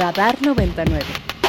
Radar 99.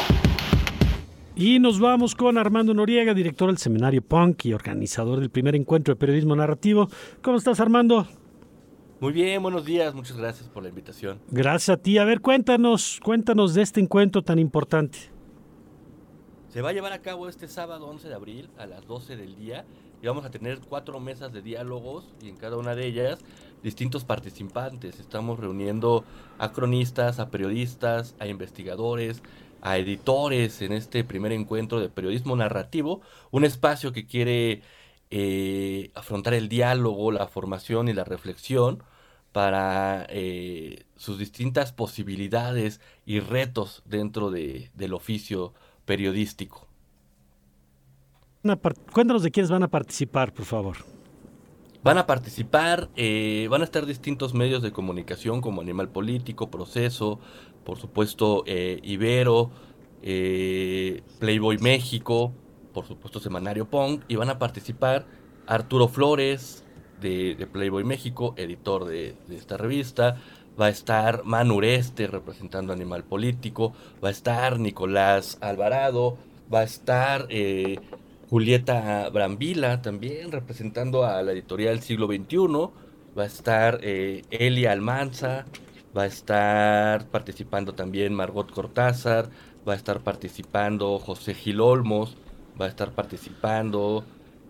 Y nos vamos con Armando Noriega, director del Seminario Punk y organizador del primer encuentro de periodismo narrativo. ¿Cómo estás, Armando? Muy bien, buenos días, muchas gracias por la invitación. Gracias a ti. A ver, cuéntanos de este encuentro tan importante. Se va a llevar a cabo este sábado 11 de abril a las 12 del día y vamos a tener 4 mesas de diálogos y en cada una de ellas distintos participantes. Estamos reuniendo a cronistas, a periodistas, a investigadores, a editores en este primer encuentro de periodismo narrativo, un espacio que quiere afrontar el diálogo, la formación y la reflexión para sus distintas posibilidades y retos dentro del oficio periodístico. Cuéntanos de quiénes van a participar, por favor. Van a participar, van a estar distintos medios de comunicación como Animal Político, Proceso, por supuesto Ibero, Playboy México, por supuesto Semanario Punk, y van a participar Arturo Flores de Playboy México, editor de esta revista. Va a estar Manu Ureste representando Animal Político, va a estar Nicolás Alvarado, va a estar Julieta Brambila también representando a la editorial Siglo XXI, va a estar Elia Almanza, va a estar participando también Margot Cortázar, va a estar participando José Gil Olmos, va a estar participando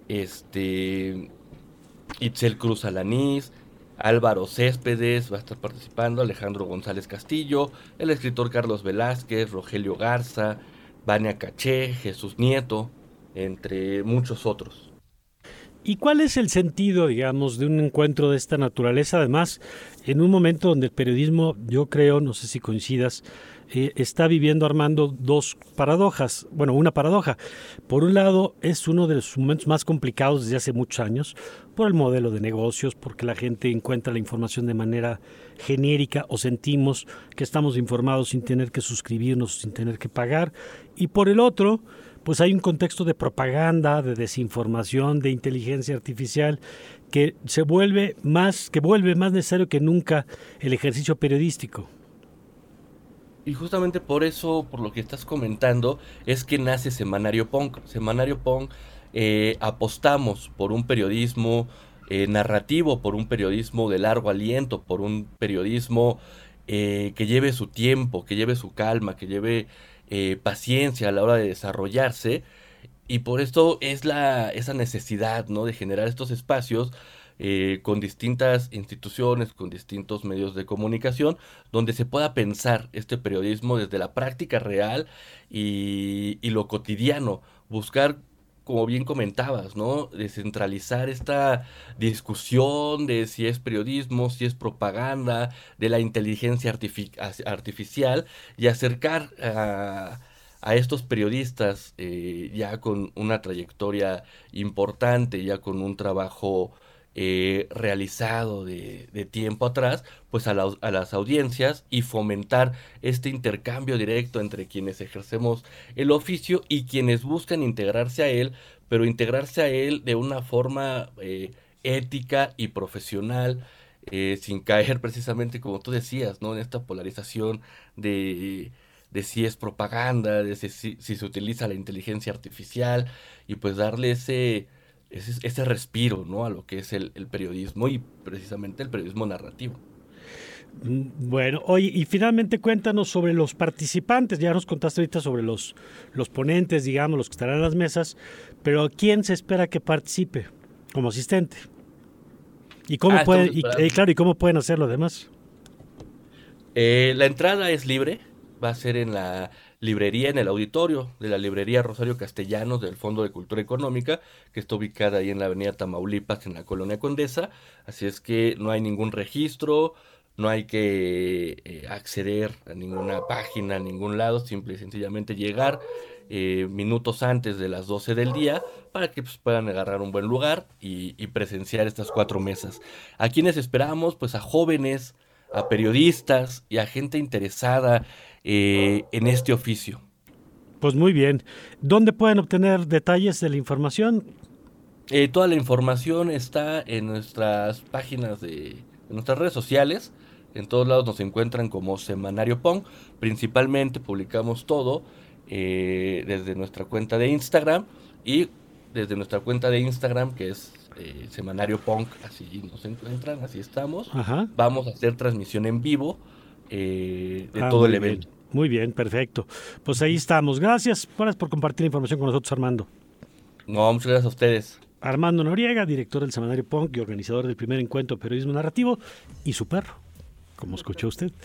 Itzel Cruz Alanís, Álvaro Céspedes, va a estar participando Alejandro González Castillo, el escritor Carlos Velázquez, Rogelio Garza, Vania Caché, Jesús Nieto, entre muchos otros. ¿Y cuál es el sentido, digamos, de un encuentro de esta naturaleza? Además, en un momento donde el periodismo, yo creo, no sé si coincidas, está viviendo, Armando, dos paradojas. Bueno, una paradoja. Por un lado, es uno de los momentos más complicados desde hace muchos años por el modelo de negocios, porque la gente encuentra la información de manera genérica o sentimos que estamos informados sin tener que suscribirnos, sin tener que pagar. Y por el otro, pues hay un contexto de propaganda, de desinformación, de inteligencia artificial que vuelve más necesario que nunca el ejercicio periodístico. Y justamente por eso, por lo que estás comentando, es que nace Semanario Punk. Semanario Punk apostamos por un periodismo narrativo, por un periodismo de largo aliento, por un periodismo que lleve su tiempo, que lleve su calma, que lleve paciencia a la hora de desarrollarse, y por esto es esa necesidad, ¿no?, de generar estos espacios con distintas instituciones, con distintos medios de comunicación, donde se pueda pensar este periodismo desde la práctica real y lo cotidiano, buscar, como bien comentabas, ¿no?, descentralizar esta discusión de si es periodismo, si es propaganda, de la inteligencia artificial, y acercar a estos periodistas ya con una trayectoria importante, ya con un trabajo realizado de tiempo atrás, pues a las audiencias, y fomentar este intercambio directo entre quienes ejercemos el oficio y quienes buscan integrarse a él, pero integrarse a él de una forma ética y profesional, sin caer precisamente, como tú decías, ¿no?, en esta polarización de si es propaganda, de si se utiliza la inteligencia artificial, y pues darle ese respiro, ¿no?, a lo que es el periodismo, y precisamente el periodismo narrativo. Bueno, oye, y finalmente cuéntanos sobre los participantes. Ya nos contaste ahorita sobre los ponentes, digamos, los que estarán en las mesas, pero ¿quién se espera que participe como asistente? ¿Y cómo cómo pueden hacerlo además? La entrada es libre, va a ser en la librería, en el auditorio de la librería Rosario Castellanos del Fondo de Cultura Económica, que está ubicada ahí en la avenida Tamaulipas, en la Colonia Condesa. Así es que no hay ningún registro, no hay que acceder a ninguna página, a ningún lado, simple y sencillamente llegar minutos antes de las 12 del día para que pues, puedan agarrar un buen lugar y presenciar estas 4 mesas. ¿A quienes esperamos? Pues a jóvenes, a periodistas y a gente interesada en este oficio. Pues muy bien. ¿Dónde pueden obtener detalles de la información? Toda la información está en nuestras páginas en nuestras redes sociales. En todos lados nos encuentran como Semanario Punk. Principalmente publicamos todo desde nuestra cuenta de Instagram y desde nuestra cuenta de Instagram, que es Semanario Punk, así nos encuentran, así estamos. Ajá. Vamos a hacer transmisión en vivo de todo el evento. Muy bien, perfecto. Pues ahí estamos. Gracias por compartir la información con nosotros, Armando. No, muchas gracias a ustedes. Armando Noriega, director del Semanario Punk y organizador del primer encuentro de periodismo narrativo, y su perro, como escuchó usted.